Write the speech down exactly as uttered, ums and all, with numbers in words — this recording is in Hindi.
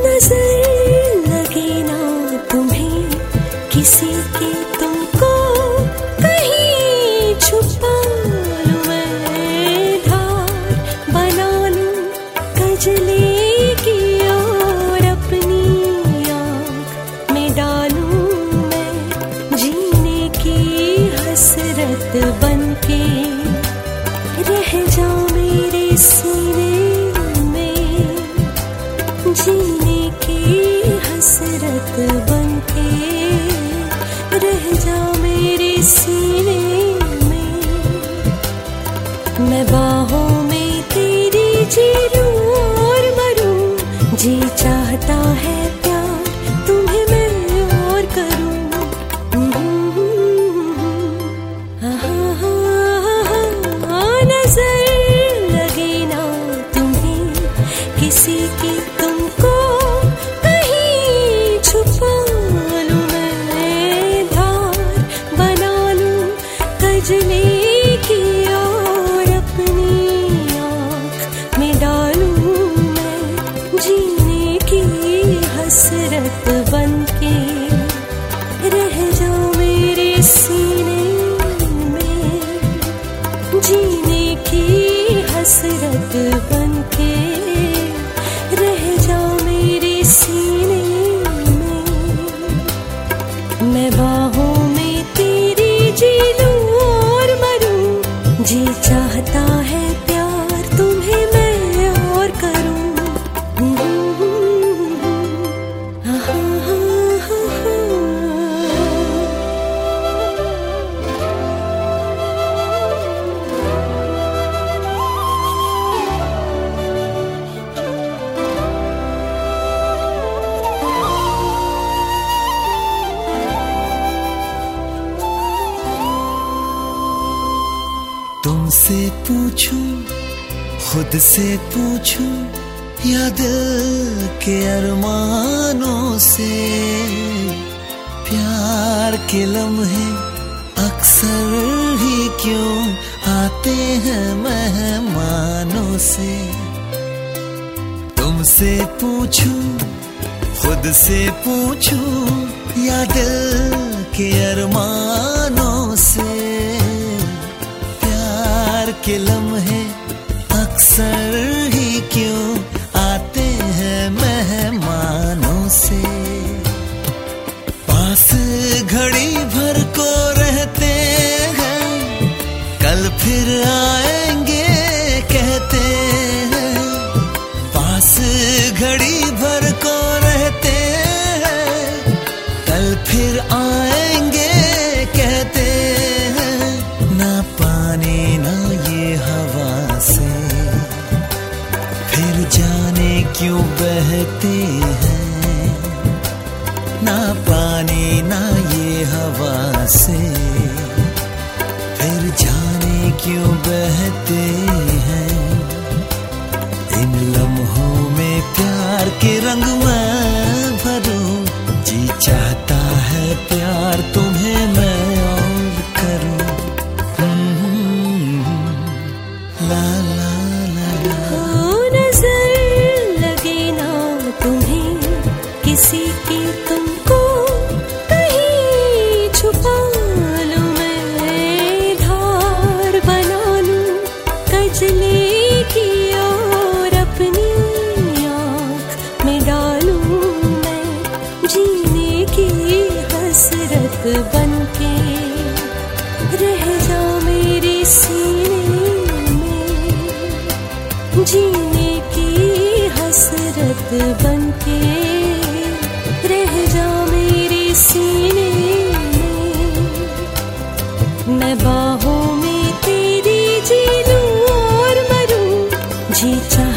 नजर लगे ना तुम्हें किसी की, तुमको कहीं छुपा लूं मैं, धार बना लूं कजली की और अपनी आँख में डालूं मैं, जीने की हसरत बनके रह जाऊं मेरे सीने में, जीने की हसरत बनके रह जाऊं मेरे सीने में। मैं बाहों में तेरी जी लूं और मरूं, जी चाहता है प्यार तुम्हें मैं और करूं। नजर लगे ना तुम्हें किसी की, तुमको कहीं छुपा लूं मैं, धार बना लूं कजली की और अपनी आँख में डालूं मैं, जीने की हसरत बनके रह जाऊं मेरे सीने में, जीने की हसरत बनके रह जाऊं मेरे सीने में। मैं बाहों में तेरी जी लूं और मरूं, जी चाहता है प्यार तुम्हें मैं और करूं। तुमसे पूछूं, खुद से पूछूं, या दिल के अरमानों से, प्यार के लम्हे अक्सर ही क्यों आते हैं मेहमानों से। तुमसे पूछूं, खुद से पूछूं, या दिल के अरमानों से, के लम्हे अक्सर ही क्यों आते हैं मेहमानों से। पास घड़ी भर को रहते हैं, कल फिर आएंगे कहते हैं, पास घड़ी भर को रहते हैं, कल फिर आएंगे कहते हैं, ना पानी ना हवा से फिर जाने क्यों बहते हैं, ना पानी ना ये हवा से फिर जाने क्यों बहते हैं। इन लम्हों में प्यार के रंग मैं भरूं, जी चाहता है प्यार तुम्हें मैं और करूं। ला ला ला ला। ओ नजर लगे ना तुम्हें किसी की, तुमको कहीं छुपा लूं मैं, धार बना लूं कजली की और अपनी आँख में डालूं मैं, जीने की हसरत बनके रह जाऊं मेरे सीने, जीने की हसरत बनके रह जाऊं मेरे सीने में। मैं बाहों में तेरी जी लूं और मरूं, जी चाहता